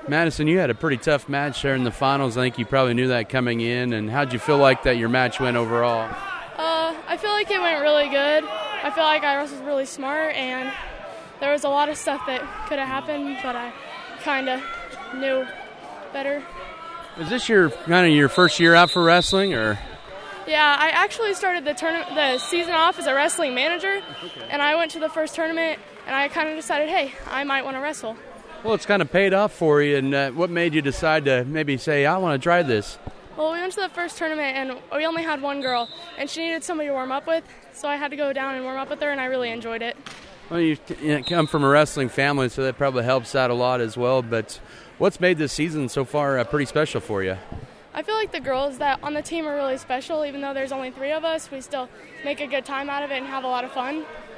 Madison, you had a pretty tough match there in the finals. I think you probably knew that coming in. And how'd you feel like that your match went overall? I feel like it went really good. I feel like I wrestled really smart, and there was a lot of stuff that could have happened, but I kind of knew better. Is this your first year out for wrestling, or? Yeah, I actually started the season off as a wrestling manager, and I went to the first tournament, and I kind of decided, hey, I might want to wrestle. Well, it's kind of paid off for you, and what made you decide to maybe say, I want to try this? Well, we went to the first tournament, and we only had one girl, and she needed somebody to warm up with, so I had to go down and warm up with her, and I really enjoyed it. Well, you come from a wrestling family, so that probably helps out a lot as well, but what's made this season so far pretty special for you? I feel like the girls that on the team are really special. Even though there's only 3 of us, we still make a good time out of it and have a lot of fun.